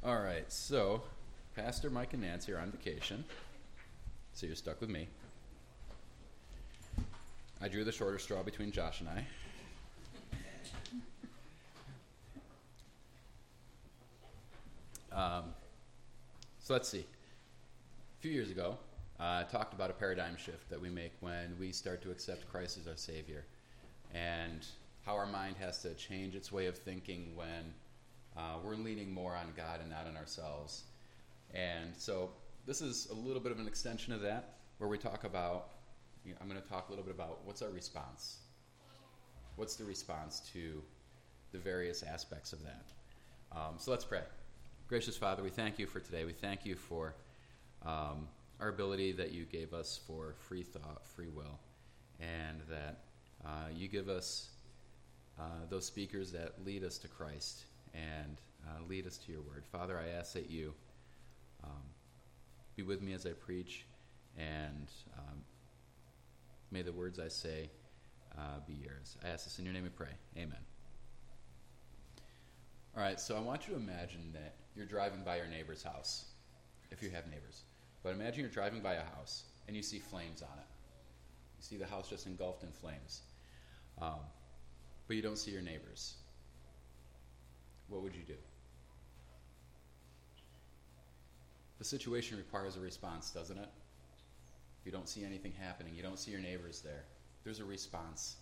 All right, so Pastor Mike and Nancy are on vacation, so you're stuck with me. I drew the shorter straw between Josh and I. So let's see. A few years ago, I talked about a paradigm shift that we make when we start to accept Christ as our Savior, and how our mind has to change its way of thinking when we're leaning more on God and not on ourselves. And so this is a little bit of an extension of that, where we talk about, I'm going to talk a little bit about what's our response. What's the response to the various aspects of that? So let's pray. Gracious Father, we thank you for today. We thank you for our ability that you gave us for free thought, free will, and that you give us those speakers that lead us to Christ and lead us to your word. Father, I ask that you be with me as I preach, and may the words I say be yours. I ask this in your name we pray. Amen. All right, so I want you to imagine that you're driving by your neighbor's house, if you have neighbors. But imagine you're driving by a house and you see flames on it. You see the house just engulfed in flames. But you don't see your neighbors. What would you do? The situation requires a response, doesn't it? You don't see anything happening. You don't see your neighbors there. There's a response.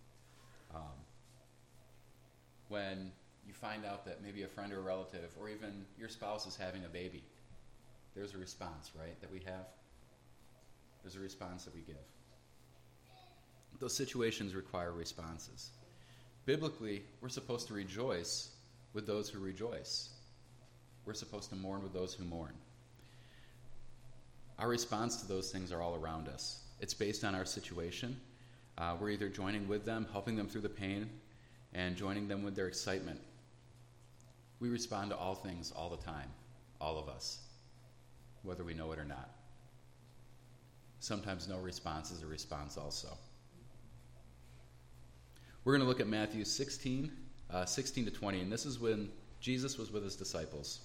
When you find out that maybe a friend or a relative or even your spouse is having a baby, there's a response, right, that we have? There's a response that we give. Those situations require responses. Biblically, we're supposed to rejoice with those who rejoice. We're supposed to mourn with those who mourn. Our response to those things are all around us. It's based on our situation. We're either joining with them, helping them through the pain, and joining them with their excitement. We respond to all things all the time, all of us, whether we know it or not. Sometimes no response is a response also. We're going to look at Matthew 16 to 20, and this is when Jesus was with his disciples.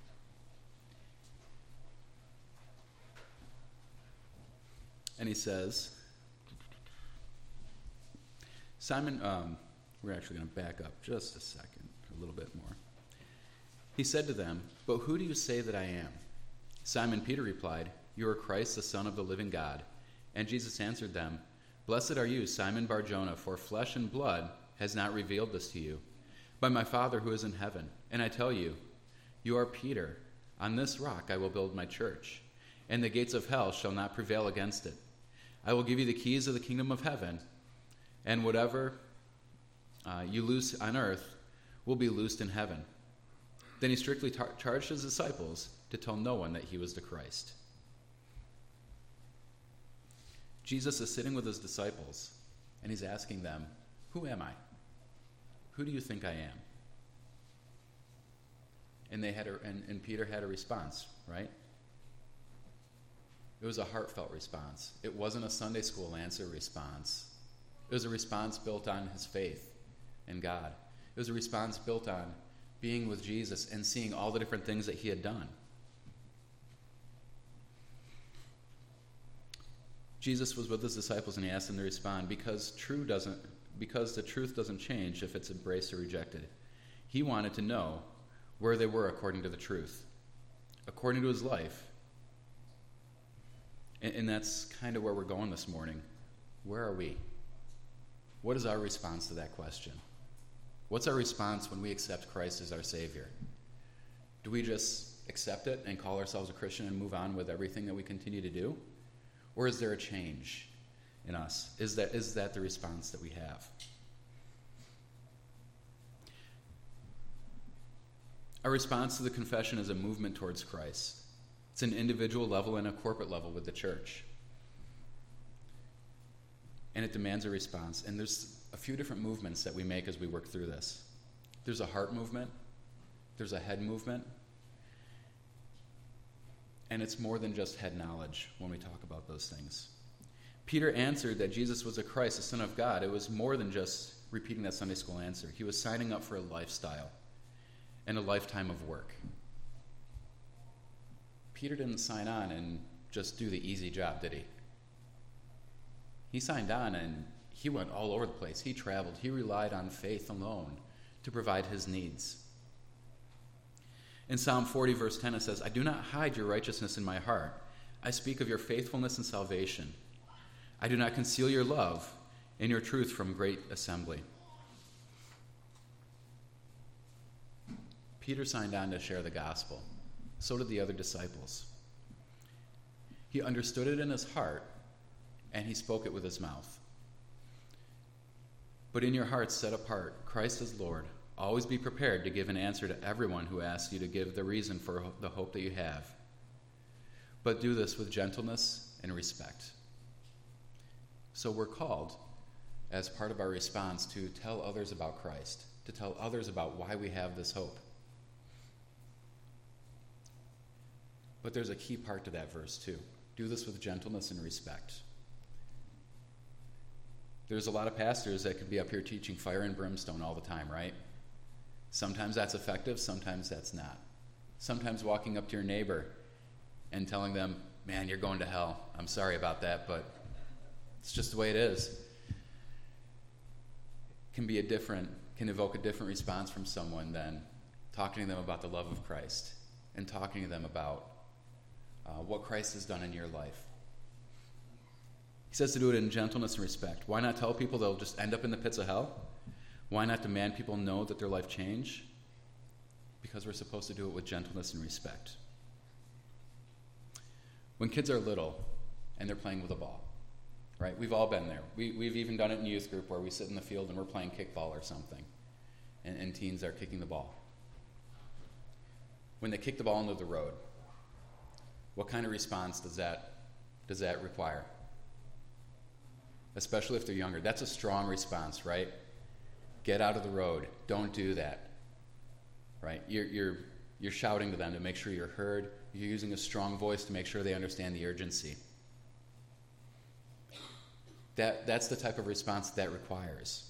And he says, Simon, we're actually going to back up just a second, a little bit more. He said to them, "But who do you say that I am?" Simon Peter replied, "You are Christ, the Son of the living God." And Jesus answered them, "Blessed are you, Simon Bar-Jonah, for flesh and blood has not revealed this to you, but my Father who is in heaven. And I tell you, you are Peter. On this rock I will build my church, and the gates of hell shall not prevail against it. I will give you the keys of the kingdom of heaven, and whatever you loose on earth will be loosed in heaven." Then he strictly charged his disciples to tell no one that he was the Christ. Jesus is sitting with his disciples, and he's asking them, "Who am I? Who do you think I am?" And and Peter had a response, right? It was a heartfelt response. It wasn't a Sunday school answer response. It was a response built on his faith in God. It was a response built on being with Jesus and seeing all the different things that he had done. Jesus was with his disciples, and he asked them to respond because the truth doesn't change if it's embraced or rejected. He wanted to know where they were according to the truth, according to his life. And that's kind of where we're going this morning. Where are we? What is our response to that question? What's our response when we accept Christ as our Savior? Do we just accept it and call ourselves a Christian and move on with everything that we continue to do? Or is there a change in us? Is that the response that we have? Our response to the confession is a movement towards Christ. It's an individual level and a corporate level with the church. And it demands a response. And there's a few different movements that we make as we work through this. There's a heart movement. There's a head movement. And it's more than just head knowledge when we talk about those things. Peter answered that Jesus was the Christ, the Son of God. It was more than just repeating that Sunday school answer. He was signing up for a lifestyle and a lifetime of work. Peter didn't sign on and just do the easy job, did he? He signed on and he went all over the place. He traveled. He relied on faith alone to provide his needs. In Psalm 40, verse 10, it says, I do not hide your righteousness in my heart. I speak of your faithfulness and salvation. I do not conceal your love and your truth from great assembly. Peter signed on to share the gospel. So did the other disciples. He understood it in his heart, and he spoke it with his mouth. But in your hearts set apart Christ as Lord. Always be prepared to give an answer to everyone who asks you to give the reason for the hope that you have. But do this with gentleness and respect. So we're called, as part of our response, to tell others about Christ, to tell others about why we have this hope. But there's a key part to that verse, too. Do this with gentleness and respect. There's a lot of pastors that could be up here teaching fire and brimstone all the time, right? Sometimes that's effective, sometimes that's not. Sometimes walking up to your neighbor and telling them, man, you're going to hell. I'm sorry about that, but it's just the way it is. Can evoke a different response from someone than talking to them about the love of Christ and talking to them about what Christ has done in your life. He says to do it in gentleness and respect. Why not tell people they'll just end up in the pits of hell? Why not demand people know that their life changed? Because we're supposed to do it with gentleness and respect. When kids are little and they're playing with a ball, right? We've all been there. We've even done it in youth group where we sit in the field and we're playing kickball or something, and teens are kicking the ball. When they kick the ball into the road, what kind of response does that require? Especially if they're younger. That's a strong response, right? Get out of the road. Don't do that. Right? You're shouting to them to make sure you're heard. You're using a strong voice to make sure they understand the urgency. That's the type of response that requires.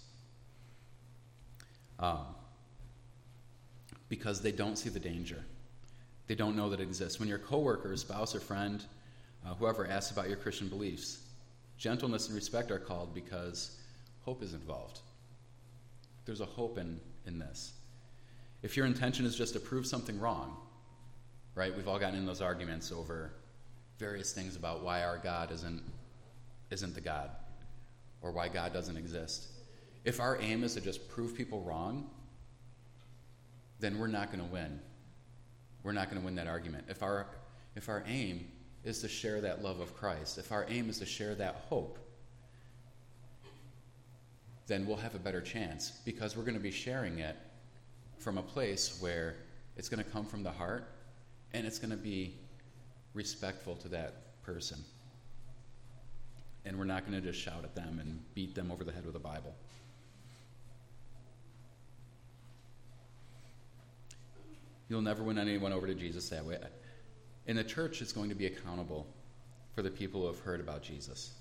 Because they don't see the danger. They don't know that it exists. When your coworker, spouse, or friend, whoever asks about your Christian beliefs, gentleness and respect are called because hope is involved. There's a hope in this. If your intention is just to prove something wrong, right? We've all gotten in those arguments over various things about why our God isn't the God, or why God doesn't exist. If our aim is to just prove people wrong, then we're not going to win. We're not going to win that argument. If our aim is to share that love of Christ, if our aim is to share that hope, then we'll have a better chance, because we're going to be sharing it from a place where it's going to come from the heart and it's going to be respectful to that person. And we're not going to just shout at them and beat them over the head with a Bible. You'll never win anyone over to Jesus that way. And the church is going to be accountable for the people who have heard about Jesus.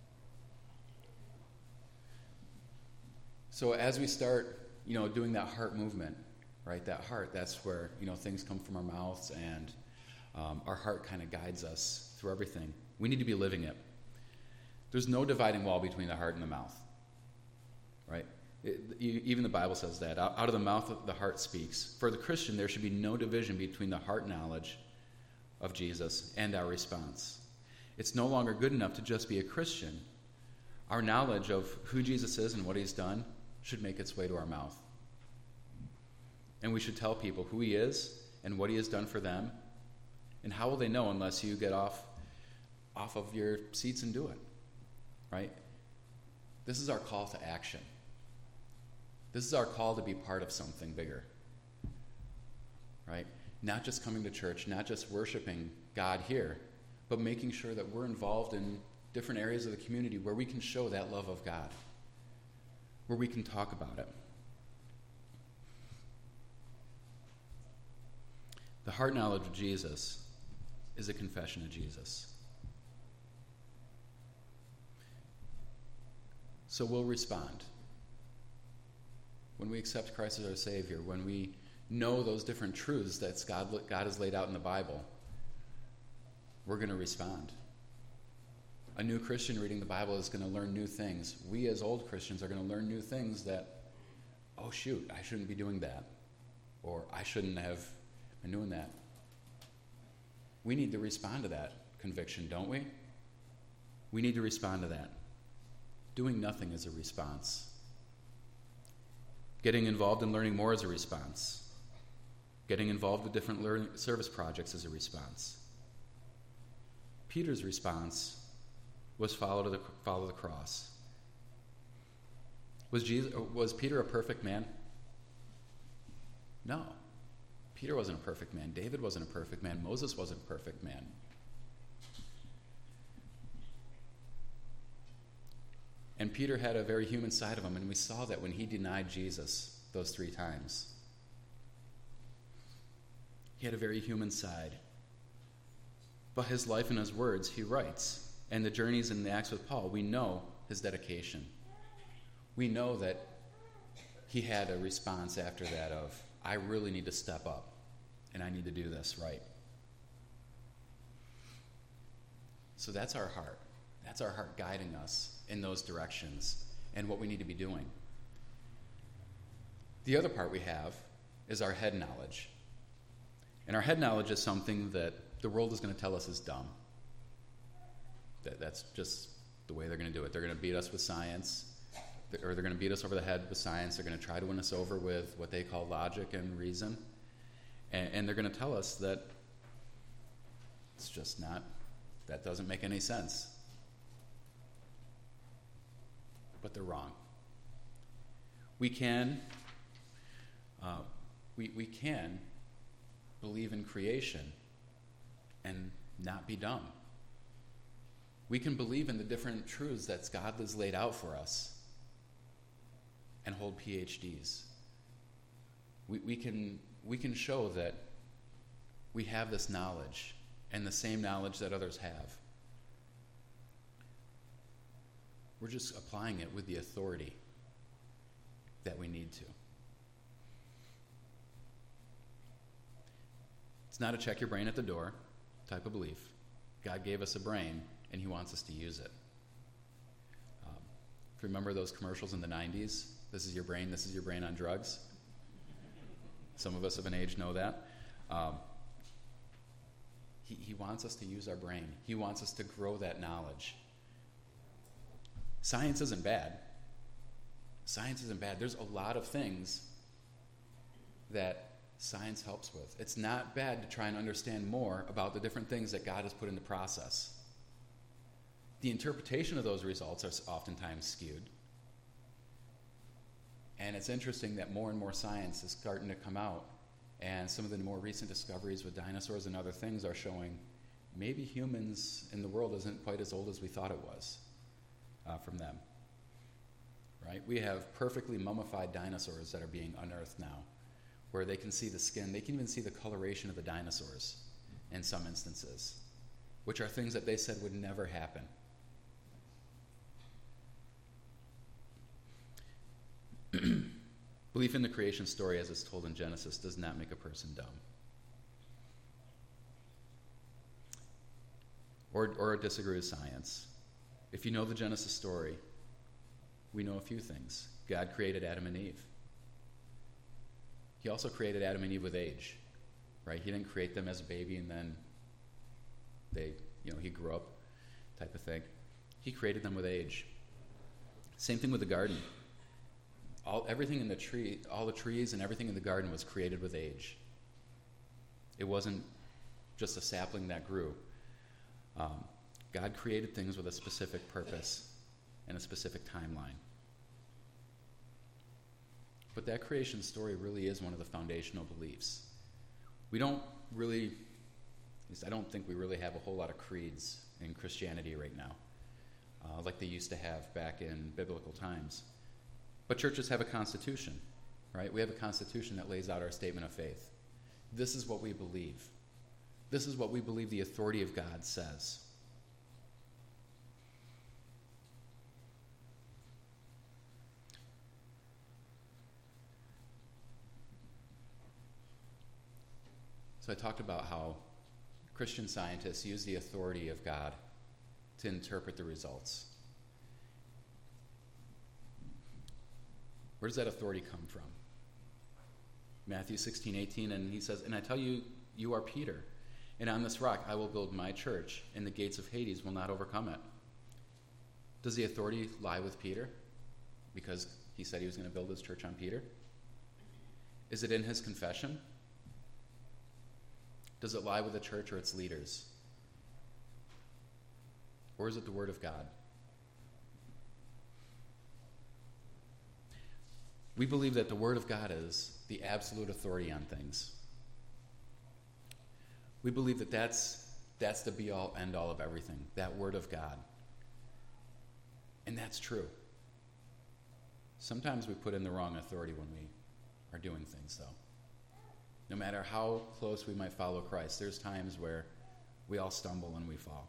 So as we start, doing that heart movement, right? That heart, that's where, things come from our mouths, and our heart kind of guides us through everything. We need to be living it. There's no dividing wall between the heart and the mouth, right? Even the Bible says that. Out of the mouth the heart speaks. For the Christian, there should be no division between the heart knowledge of Jesus and our response. It's no longer good enough to just be a Christian. Our knowledge of who Jesus is and what he's done should make its way to our mouth. And we should tell people who he is and what he has done for them. And how will they know unless you get off of your seats and do it? Right? This is our call to action. This is our call to be part of something bigger. Right? Not just coming to church, not just worshiping God here, but making sure that we're involved in different areas of the community where we can show that love of God, where we can talk about it. The heart knowledge of Jesus is a confession of Jesus. So we'll respond. When we accept Christ as our Savior, when we know those different truths that God has laid out in the Bible, we're going to respond. A new Christian reading the Bible is going to learn new things. We as old Christians are going to learn new things that, oh shoot, I shouldn't be doing that. Or I shouldn't have been doing that. We need to respond to that conviction, don't we? We need to respond to that. Doing nothing is a response. Getting involved in learning more is a response. Getting involved with different learning service projects is a response. Peter's response was follow the cross. Was Peter a perfect man? No. Peter wasn't a perfect man. David wasn't a perfect man. Moses wasn't a perfect man. And Peter had a very human side of him, and we saw that when he denied Jesus those 3 times. He had a very human side. But his life and his words, he writes. And the journeys and the Acts with Paul, we know his dedication. We know that he had a response after that of, I really need to step up, and I need to do this right. So that's our heart. That's our heart guiding us in those directions and what we need to be doing. The other part we have is our head knowledge. And our head knowledge is something that the world is going to tell us is dumb. That's just the way they're going to do it. They're going to beat us with science, or they're going to beat us over the head with science. They're going to try to win us over with what they call logic and reason. And they're going to tell us that it's just not, that doesn't make any sense. But they're wrong. We can believe in creation and not be dumb. We can believe in the different truths that God has laid out for us and hold PhDs. We can show that we have this knowledge and the same knowledge that others have. We're just applying it with the authority that we need to. It's not a check your brain at the door type of belief. God gave us a brain, and he wants us to use it. If you remember those commercials in the 90s, this is your brain on drugs. Some of us of an age know that. He wants us to use our brain. He wants us to grow that knowledge. Science isn't bad. Science isn't bad. There's a lot of things that science helps with. It's not bad to try and understand more about the different things that God has put in the process. The interpretation of those results are oftentimes skewed. And it's interesting that more and more science is starting to come out, and some of the more recent discoveries with dinosaurs and other things are showing maybe humans in the world isn't quite as old as we thought it was from them. Right? We have perfectly mummified dinosaurs that are being unearthed now, where they can see the skin. They can even see the coloration of the dinosaurs in some instances, which are things that they said would never happen. Belief in the creation story as it's told in Genesis does not make a person dumb. Or disagree with science. If you know the Genesis story, we know a few things. God created Adam and Eve. He also created Adam and Eve with age, right? He didn't create them as a baby and then he grew up type of thing. He created them with age. Same thing with the garden. Everything in the tree, all the trees and everything in the garden was created with age. It wasn't just a sapling that grew. God created things with a specific purpose and a specific timeline. But that creation story really is one of the foundational beliefs. We don't really, at least I don't think we really have a whole lot of creeds in Christianity right now, like they used to have back in biblical times. But churches have a constitution, right? We have a constitution that lays out our statement of faith. This is what we believe. This is what we believe the authority of God says. So I talked about how Christian scientists use the authority of God to interpret the results. Where does that authority come from? Matthew 16:18, and he says, "And I tell you, you are Peter, and on this rock I will build my church, and the gates of Hades will not overcome it." Does the authority lie with Peter because he said he was going to build his church on Peter? Is it in his confession? Does it lie with the church or its leaders? Or is it the Word of God? We believe that the Word of God is the absolute authority on things. We believe that that's the be-all, end-all of everything, that Word of God. And that's true. Sometimes we put in the wrong authority when we are doing things, though. No matter how close we might follow Christ, there's times where we all stumble and we fall.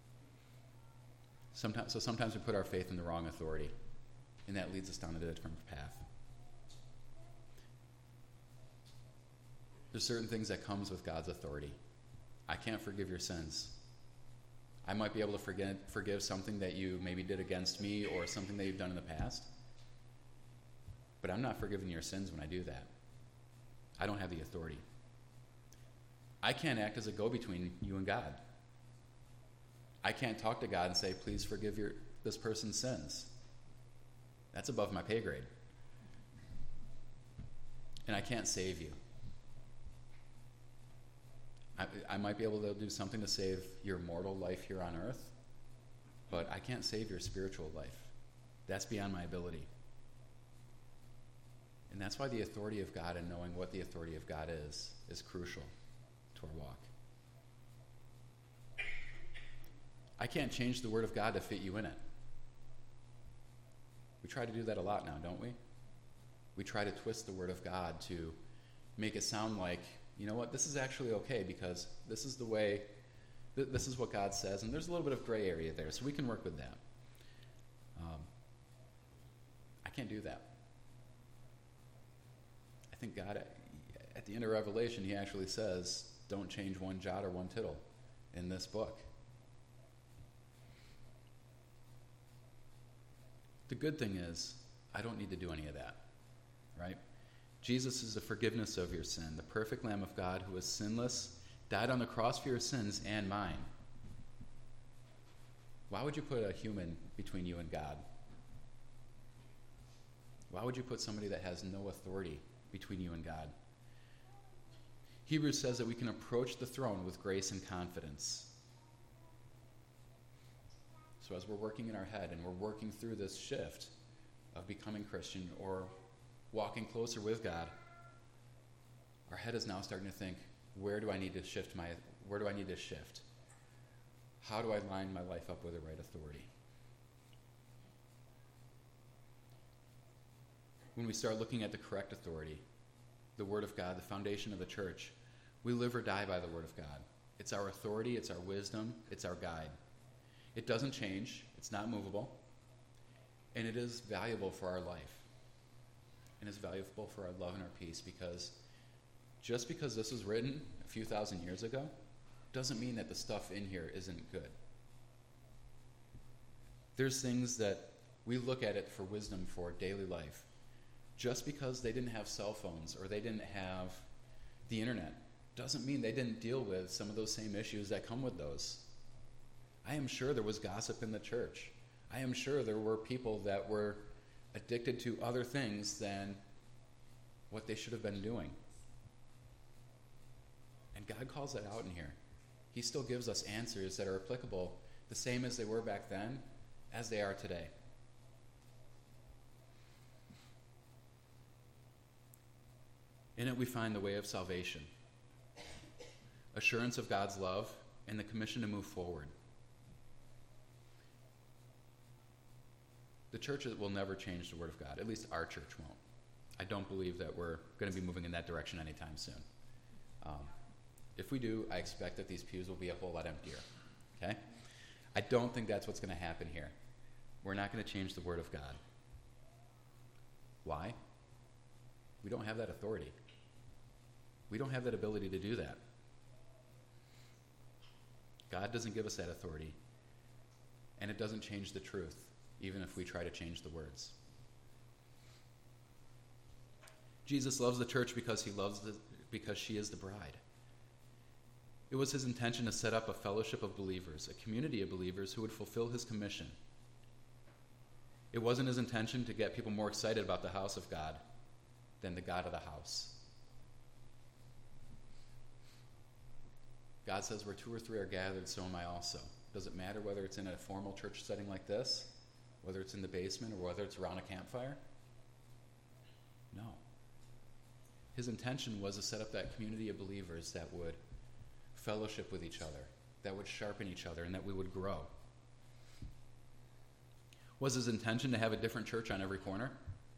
Sometimes we put our faith in the wrong authority, and that leads us down a different path. There's certain things that comes with God's authority. I can't forgive your sins. I might be able to forgive something that you maybe did against me or something that you've done in the past, but I'm not forgiving your sins when I do that. I don't have the authority. I can't act as a go-between you and God. I can't talk to God and say, "Please forgive this person's sins." That's above my pay grade. And I can't save you. I might be able to do something to save your mortal life here on earth, but I can't save your spiritual life. That's beyond my ability. And that's why the authority of God and knowing what the authority of God is crucial to our walk. I can't change the Word of God to fit you in it. We try to do that a lot now, don't we? We try to twist the Word of God to make it sound like, you know what, this is actually okay because this is the way, this is what God says, and there's a little bit of gray area there, so we can work with that. I can't do that. I think God, at the end of Revelation, he actually says, don't change one jot or one tittle in this book. The good thing is, I don't need to do any of that, right? Jesus is the forgiveness of your sin, the perfect Lamb of God who is sinless, died on the cross for your sins and mine. Why would you put a human between you and God? Why would you put somebody that has no authority between you and God? Hebrews says that we can approach the throne with grace and confidence. So as we're working in our head and we're working through this shift of becoming Christian or walking closer with God, our head is now starting to think, where do I need to shift? How do I line my life up with the right authority? When we start looking at the correct authority, the Word of God, the foundation of the church, we live or die by the Word of God. It's our authority, it's our wisdom, it's our guide. It doesn't change, it's not movable, and it is valuable for our life. And it's valuable for our love and our peace, because just because this was written a few thousand years ago doesn't mean that the stuff in here isn't good. There's things that we look at it for wisdom for daily life. Just because they didn't have cell phones or they didn't have the internet doesn't mean they didn't deal with some of those same issues that come with those. I am sure there was gossip in the church. I am sure there were people that were addicted to other things than what they should have been doing. And God calls that out in here. He still gives us answers that are applicable the same as they were back then as they are today. In it we find the way of salvation, assurance of God's love, and the commission to move forward. The church will never change the Word of God. At least our church won't. I don't believe that we're going to be moving in that direction anytime soon. If we do, I expect that these pews will be a whole lot emptier. Okay? I don't think that's what's going to happen here. We're not going to change the Word of God. Why? We don't have that authority. We don't have that ability to do that. God doesn't give us that authority, and it doesn't change the truth, even if we try to change the words. Jesus loves the church because because she is the bride. It was his intention to set up a fellowship of believers, a community of believers who would fulfill his commission. It wasn't his intention to get people more excited about the house of God than the God of the house. God says, where 2 or 3 are gathered, so am I also. Does it matter whether it's in a formal church setting like this, whether it's in the basement, or whether it's around a campfire? No. His intention was to set up that community of believers that would fellowship with each other, that would sharpen each other, and that we would grow. Was his intention to have a different church on every corner?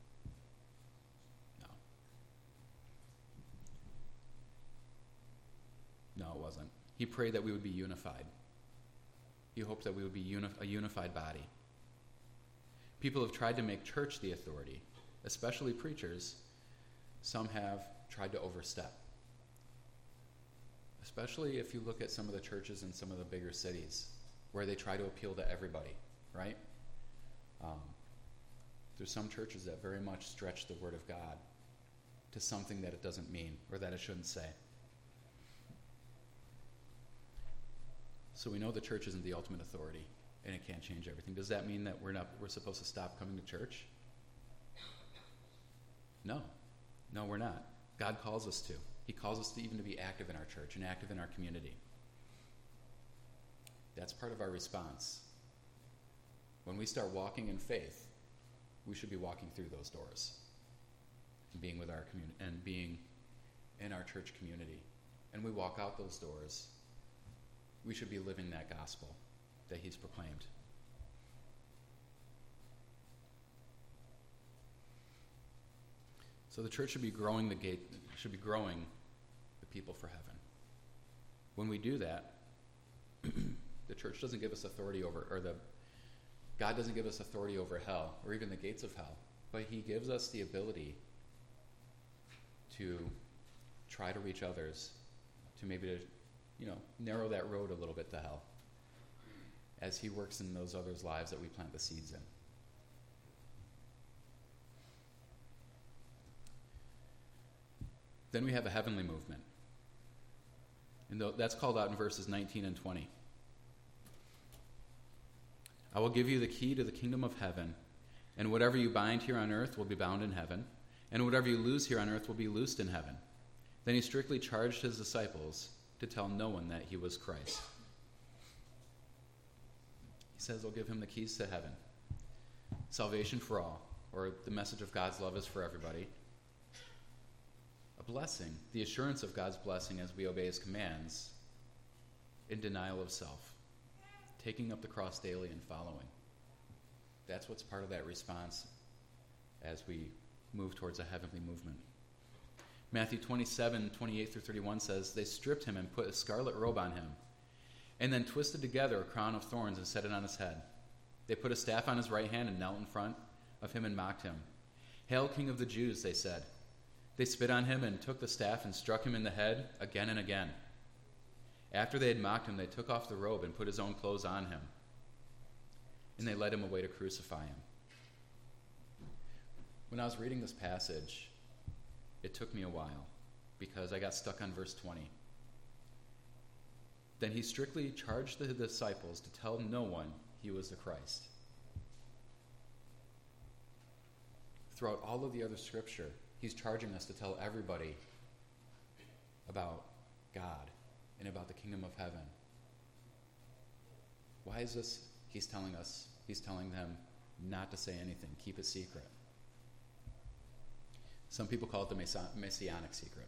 No. No, it wasn't. He prayed that we would be unified. He hoped that we would be a unified body. People have tried to make church the authority, especially preachers. Some have tried to overstep. Especially if you look at some of the churches in some of the bigger cities, where they try to appeal to everybody, right? There's some churches that very much stretch the Word of God to something that it doesn't mean, or that it shouldn't say. So we know the church isn't the ultimate authority, and it can't change everything. Does that mean that we're supposed to stop coming to church? No. No, we're not. God calls us to. He calls us to even to be active in our church and active in our community. That's part of our response. When we start walking in faith, we should be walking through those doors and being with our community and being in our church community. And we walk out those doors, we should be living that gospel that he's proclaimed. So the church should be growing the people for heaven. When we do that, the church doesn't give us authority God doesn't give us authority over hell or even the gates of hell, but he gives us the ability to try to reach others, to maybe narrow that road a little bit to hell as he works in those others' lives that we plant the seeds in. Then we have a heavenly movement. And that's called out in verses 19 and 20. I will give you the key to the kingdom of heaven, and whatever you bind here on earth will be bound in heaven, and whatever you loose here on earth will be loosed in heaven. Then he strictly charged his disciples to tell no one that he was Christ. He says they'll give him the keys to heaven. Salvation for all, or the message of God's love is for everybody. A blessing, the assurance of God's blessing as we obey his commands, in denial of self, taking up the cross daily and following. That's what's part of that response as we move towards a heavenly movement. Matthew 27, 28 through 31 says, they stripped him and put a scarlet robe on him, and then twisted together a crown of thorns and set it on his head. They put a staff on his right hand and knelt in front of him and mocked him. Hail, King of the Jews, they said. They spit on him and took the staff and struck him in the head again and again. After they had mocked him, they took off the robe and put his own clothes on him. And they led him away to crucify him. When I was reading this passage, it took me a while because I got stuck on verse 20. Then he strictly charged the disciples to tell no one he was the Christ. Throughout all of the other scripture, he's charging us to tell everybody about God and about the kingdom of heaven. Why is this? He's telling them not to say anything, keep it secret. Some people call it the messianic secret.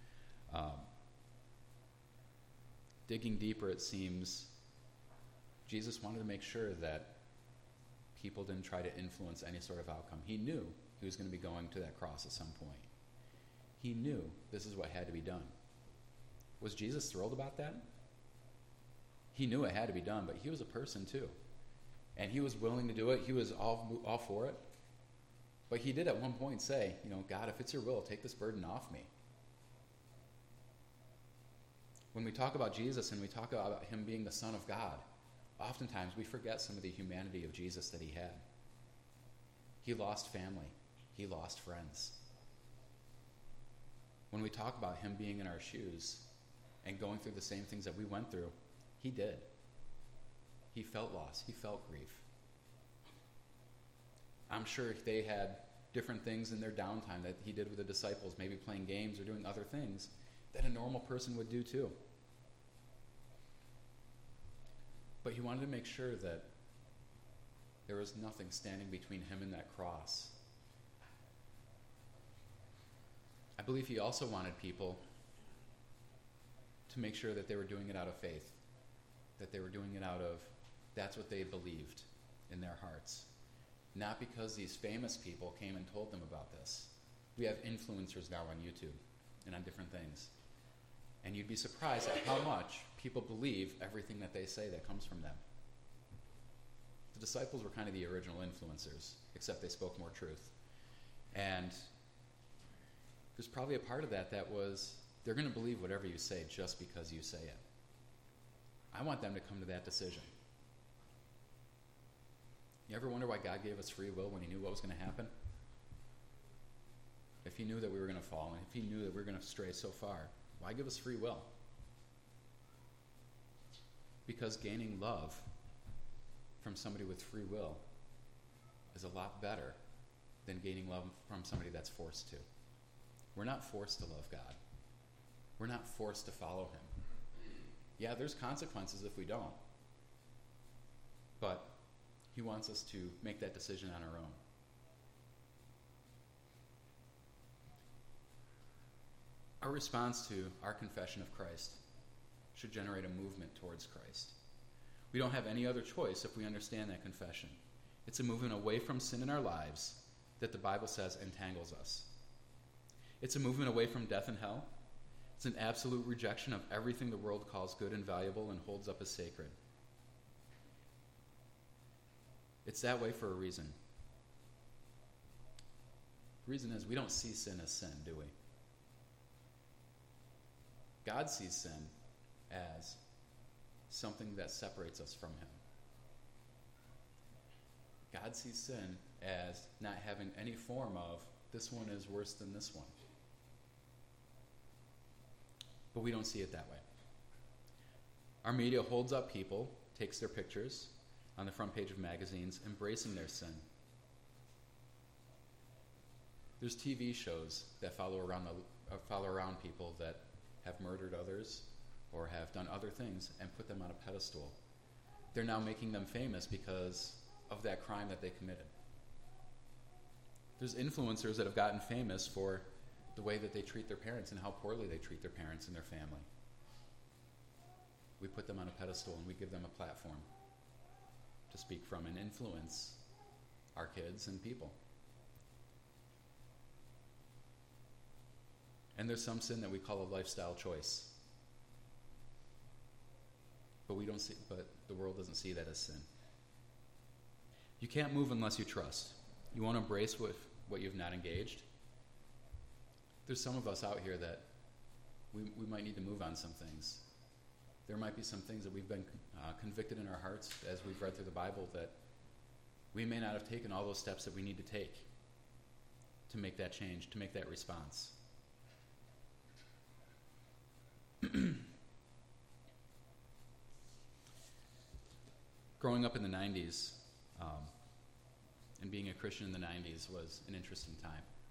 Digging deeper, it seems Jesus wanted to make sure that people didn't try to influence any sort of outcome. He knew he was going to be going to that cross at some point. He knew this is what had to be done. Was Jesus thrilled about that? He knew it had to be done, but he was a person too. And he was willing to do it. He was all for it. But he did at one point say, God, if it's your will, take this burden off me. When we talk about Jesus and we talk about him being the Son of God, oftentimes we forget some of the humanity of Jesus that he had. He lost family. He lost friends. When we talk about him being in our shoes and going through the same things that we went through, he did. He felt loss. He felt grief. I'm sure they had different things in their downtime that he did with the disciples, maybe playing games or doing other things that a normal person would do too. But he wanted to make sure that there was nothing standing between him and that cross. I believe he also wanted people to make sure that they were doing it out of faith, that they were doing it out of, that's what they believed in their hearts. Not because these famous people came and told them about this. We have influencers now on YouTube and on different things. And you'd be surprised at how much people believe everything that they say that comes from them. The disciples were kind of the original influencers, except they spoke more truth. And there's probably a part of that was, they're going to believe whatever you say just because you say it. I want them to come to that decision. You ever wonder why God gave us free will when he knew what was going to happen? If he knew that we were going to fall, and if he knew that we were going to stray so far, why give us free will? Because gaining love from somebody with free will is a lot better than gaining love from somebody that's forced to. We're not forced to love God. We're not forced to follow him. Yeah, there's consequences if we don't. But he wants us to make that decision on our own. Our response to our confession of Christ should generate a movement towards Christ. We don't have any other choice if we understand that confession. It's a movement away from sin in our lives that the Bible says entangles us. It's a movement away from death and hell. It's an absolute rejection of everything the world calls good and valuable and holds up as sacred. It's that way for a reason. The reason is we don't see sin as sin, do we? God sees sin as something that separates us from him. God sees sin as not having any form of, this one is worse than this one. But we don't see it that way. Our media holds up people, takes their pictures on the front page of magazines, embracing their sin. There's TV shows that follow around people that have murdered others or have done other things and put them on a pedestal. They're now making them famous because of that crime that they committed. There's influencers that have gotten famous for the way that they treat their parents and how poorly they treat their parents and their family. We put them on a pedestal and we give them a platform to speak from and influence our kids and people. And there's some sin that we call a lifestyle choice. But the world doesn't see that as sin. You can't move unless you trust. You won't embrace what you've not engaged. There's some of us out here that we might need to move on some things. There might be some things that we've been convicted in our hearts as we've read through the Bible that we may not have taken all those steps that we need to take to make that change, to make that response. Growing up in the 90s and being a Christian in the 90s was an interesting time.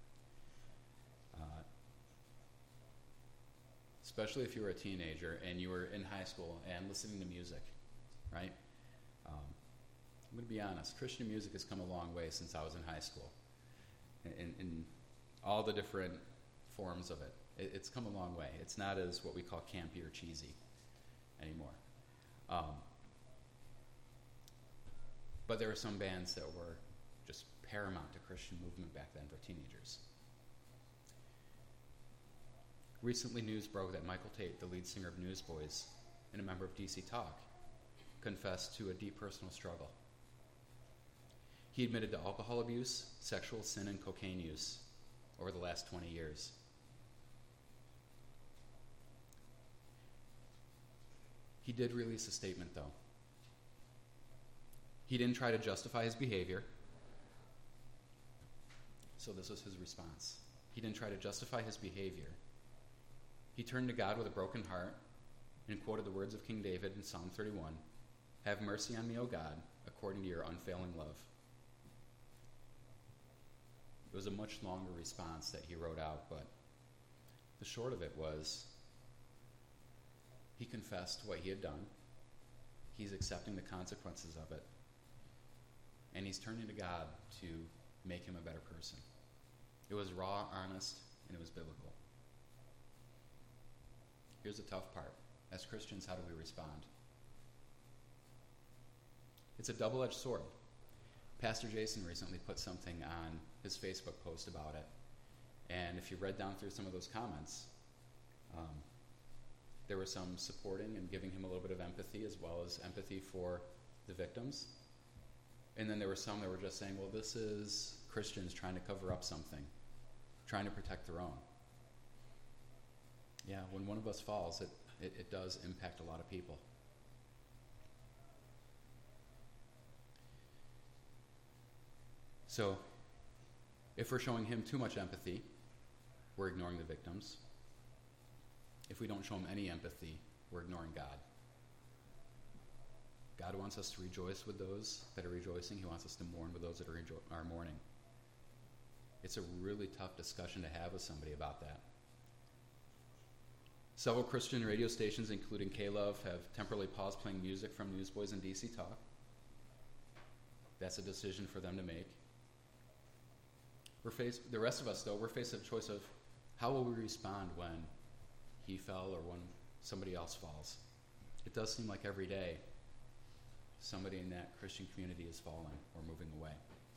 Especially if you were a teenager and you were in high school and listening to music, right? I'm going to be honest, Christian music has come a long way since I was in high school. In all the different forms of it. It's come a long way. It's not as what we call campy or cheesy anymore. But there were some bands that were just paramount to Christian movement back then for teenagers. Recently, news broke that Michael Tate, the lead singer of Newsboys and a member of DC Talk, confessed to a deep personal struggle. He admitted to alcohol abuse, sexual sin, and cocaine use over the last 20 years. He did release a statement, though. He didn't try to justify his behavior. So this was his response. He didn't try to justify his behavior. He turned to God with a broken heart and quoted the words of King David in Psalm 31, "Have mercy on me, O God, according to your unfailing love." It was a much longer response that he wrote out, but the short of it was he confessed what he had done. He's accepting the consequences of it. And he's turning to God to make him a better person. It was raw, honest, and it was biblical. Here's the tough part. As Christians, how do we respond? It's a double-edged sword. Pastor Jason recently put something on his Facebook post about it. And if you read down through some of those comments, there was some supporting and giving him a little bit of empathy, as well as empathy for the victims. And then there were some that were just saying, well, this is Christians trying to cover up something, trying to protect their own. Yeah, when one of us falls, it does impact a lot of people. So, if we're showing him too much empathy, we're ignoring the victims. If we don't show him any empathy, we're ignoring God. God wants us to rejoice with those that are rejoicing. He wants us to mourn with those that are mourning. It's a really tough discussion to have with somebody about that. Several Christian radio stations, including K-Love, have temporarily paused playing music from Newsboys and DC Talk. That's a decision for them to make. The rest of us, though, we're faced with a choice of how will we respond when he fell or when somebody else falls. It does seem like every day somebody in that Christian community is falling or moving away.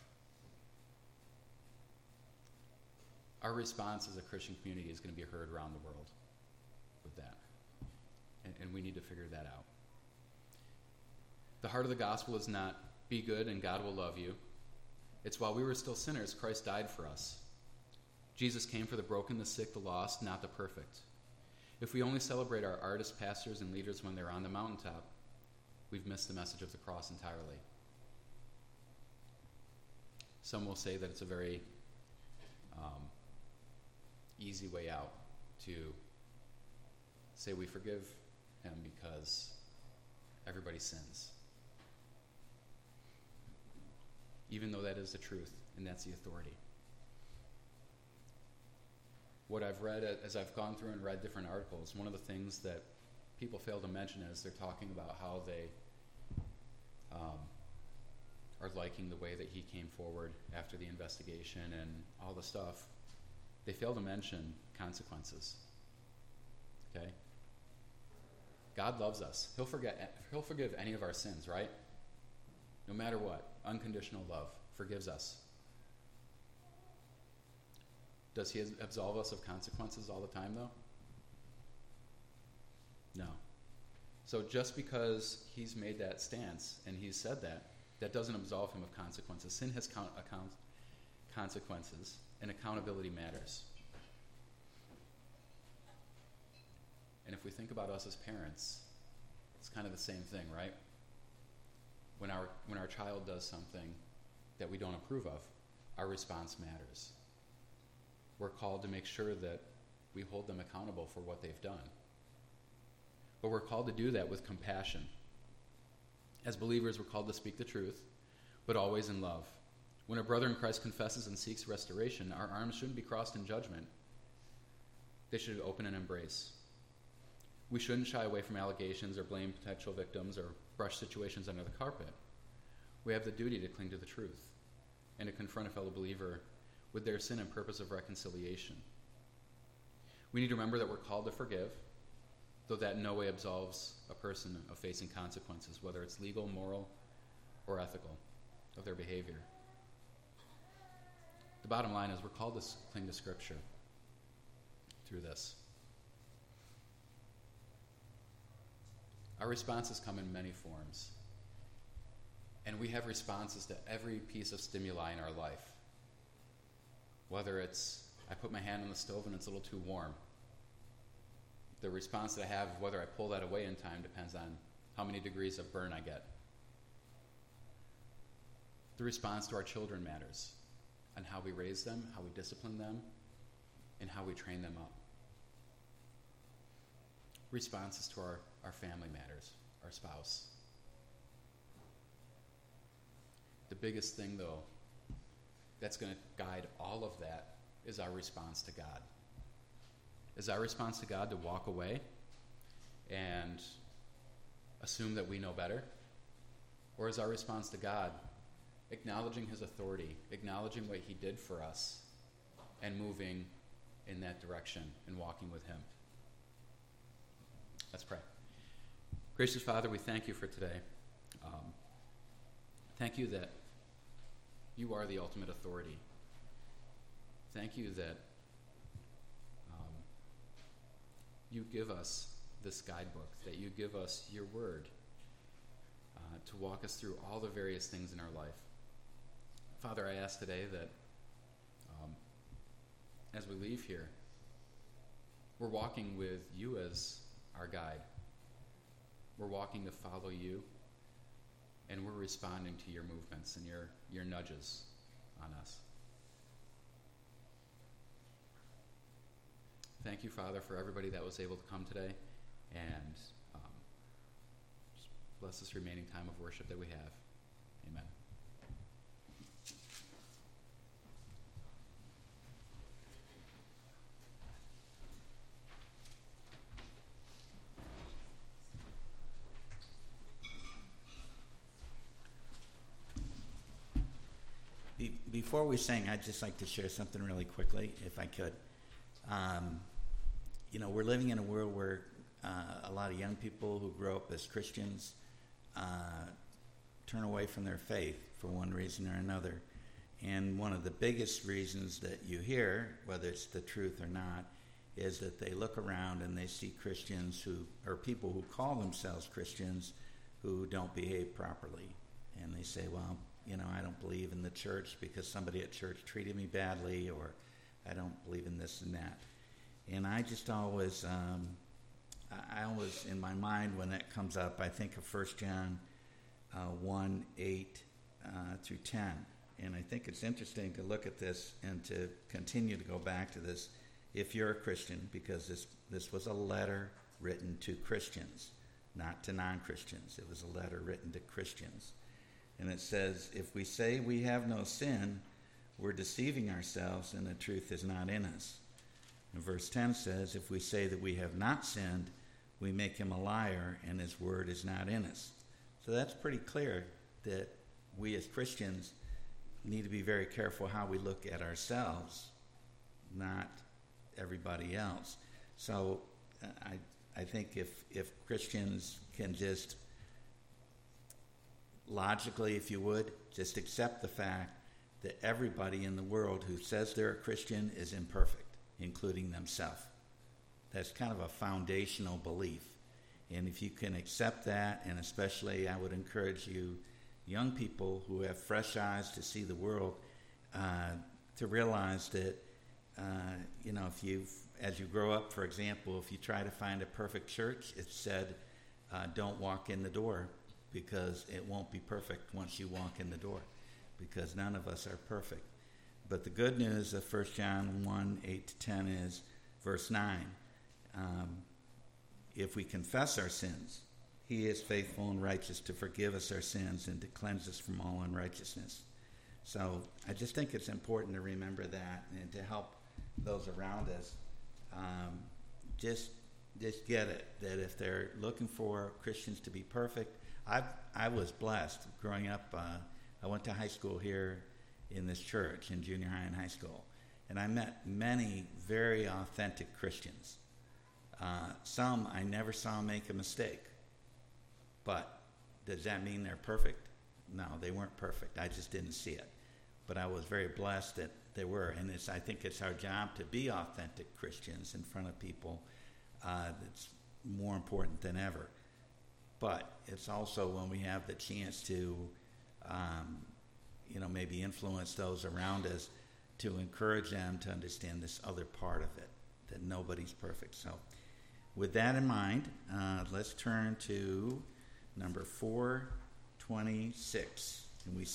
Our response as a Christian community is going to be heard around the world with that. And we need to figure that out. The heart of the gospel is not be good and God will love you. It's while we were still sinners, Christ died for us. Jesus came for the broken, the sick, the lost, not the perfect. If we only celebrate our artists, pastors, and leaders when they're on the mountaintop, we've missed the message of the cross entirely. Some will say that it's a very easy way out to say we forgive him because everybody sins. Even though that is the truth and that's the authority. What I've read as I've gone through and read different articles, one of the things that people fail to mention is they're talking about how they are liking the way that he came forward after the investigation and all the stuff. They fail to mention consequences. Okay? God loves us. He'll forgive any of our sins, right? No matter what. Unconditional love forgives us. Does he absolve us of consequences all the time, though? No. So just because he's made that stance and he's said that, that doesn't absolve him of consequences. Sin has consequences, and accountability matters. And if we think about us as parents, it's kind of the same thing, right? When our child does something that we don't approve of, our response matters. We're called to make sure that we hold them accountable for what they've done. But we're called to do that with compassion. As believers, we're called to speak the truth, but always in love. When a brother in Christ confesses and seeks restoration, our arms shouldn't be crossed in judgment. They should open and embrace. We shouldn't shy away from allegations or blame potential victims or brush situations under the carpet. We have the duty to cling to the truth and to confront a fellow believer with their sin and purpose of reconciliation. We need to remember that we're called to forgive, though that in no way absolves a person of facing consequences, whether it's legal, moral, or ethical, of their behavior. The bottom line is we're called to cling to Scripture through this. Our responses come in many forms. And we have responses to every piece of stimuli in our life. Whether it's, I put my hand on the stove and it's a little too warm. The response that I have, whether I pull that away in time, depends on how many degrees of burn I get. The response to our children matters, on how we raise them, how we discipline them, and how we train them up. Responses to our family matters, our spouse. The biggest thing, though, that's going to guide all of that is our response to God. Is our response to God to walk away and assume that we know better? Or is our response to God acknowledging his authority, acknowledging what he did for us, and moving in that direction and walking with him? Let's pray. Gracious Father, we thank you for today. Thank you that you are the ultimate authority. Thank you that you give us this guidebook, that you give us your word to walk us through all the various things in our life. Father, I ask today that as we leave here, we're walking with you as our guide. We're walking to follow you, and we're responding to your movements and your nudges on us. Thank you, Father, for everybody that was able to come today, and just bless this remaining time of worship that we have. Amen. Before we sing, I'd just like to share something really quickly, if I could. We're living in a world where a lot of young people who grow up as Christians turn away from their faith for one reason or another. And one of the biggest reasons that you hear, whether it's the truth or not, is that they look around and they see Christians or people who call themselves Christians who don't behave properly. And they say, well, I don't believe in the church because somebody at church treated me badly, or I don't believe in this and that. And I just always, in my mind, when that comes up, I think of 1 John 1, 8 through 10. And I think it's interesting to look at this and to continue to go back to this if you're a Christian, because this was a letter written to Christians, not to non-Christians. It was a letter written to Christians. And it says, if we say we have no sin, we're deceiving ourselves and the truth is not in us. And verse 10 says, if we say that we have not sinned, we make him a liar and his word is not in us. So that's pretty clear that we as Christians need to be very careful how we look at ourselves, not everybody else. So I think if Christians can just logically, if you would, just accept the fact that everybody in the world who says they're a Christian is imperfect, including themselves. That's kind of a foundational belief. And if you can accept that, and especially I would encourage you, young people who have fresh eyes to see the world, to realize that, as you grow up, for example, if you try to find a perfect church, it's said, don't walk in the door, because it won't be perfect once you walk in the door, because none of us are perfect. But the good news of 1 John 1, 8 to 10 is, verse 9, if we confess our sins, he is faithful and righteous to forgive us our sins and to cleanse us from all unrighteousness. So I just think it's important to remember that and to help those around us just get it, that if they're looking for Christians to be perfect. I was blessed growing up. I went to high school here in this church, in junior high and high school, and I met many very authentic Christians. Some I never saw make a mistake, but does that mean they're perfect? No, they weren't perfect. I just didn't see it. But I was very blessed that they were, and I think it's our job to be authentic Christians in front of people. That's more important than ever. But it's also when we have the chance to, maybe influence those around us, to encourage them to understand this other part of it, that nobody's perfect. So with that in mind, let's turn to number 426. And we